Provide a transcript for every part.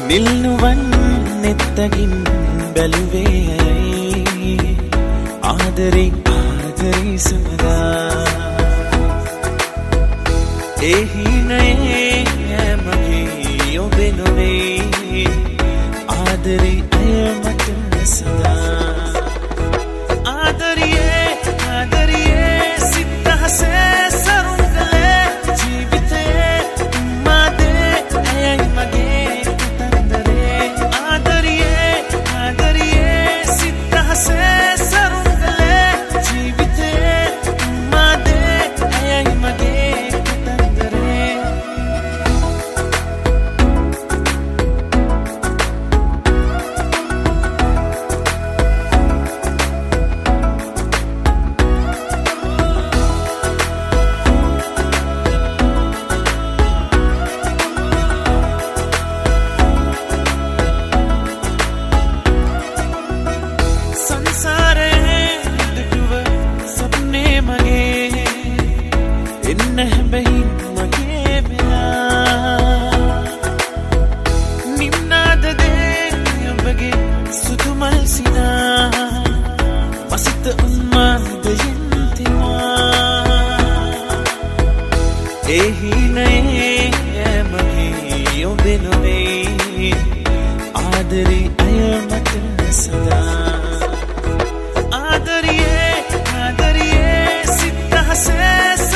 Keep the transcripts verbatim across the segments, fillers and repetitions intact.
නිල්නුවන් නෙත්තකින් බැලුවේ ආදරේ ආදරේ සමදා එහිනේ මගේ ඔබේ නොවේ ආදරේ අය මට සදා ආදරියේ ආදරියේ සිතහසේ සරුංගලේ ජීවිතේ මාදේ අයයි මගේ කතන්දරේ ආදරියේ ආදරියේ සිතහසේ සරුංගලේ ජීවිතේ මාදේ අයයි මගේ කතන්දරේ බැහින් මගේ වෙලා නිම්නාද දේ ඔබගේ සුදු මල් සිනා මසිත උන්මාදයෙන් තිමා එහිනේ මගේ ඔබේ නොවේ ආදරේ අය මට සදා ආදරියේ ආදරියේ සිතහසේ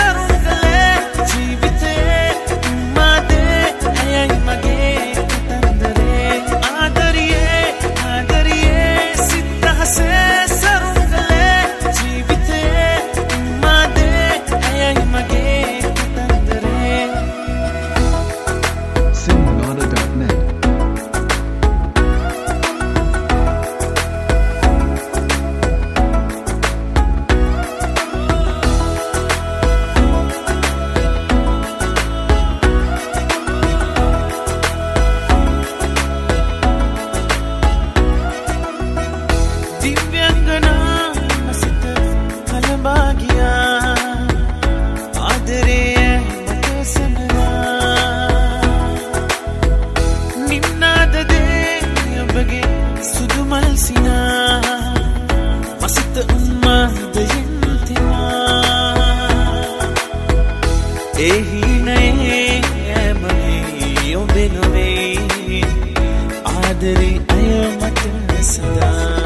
සුදු මල් සිනා මසිත උන්මාදයෙන් තිමා එහිනේ මගේ ඔබේ නොවේ ආදරේ අය මට සදා